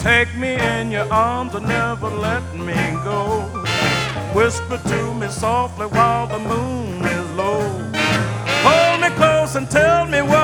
Take me in your arms and never let me go. Whisper to me softly while the moon is low. Hold me close and tell me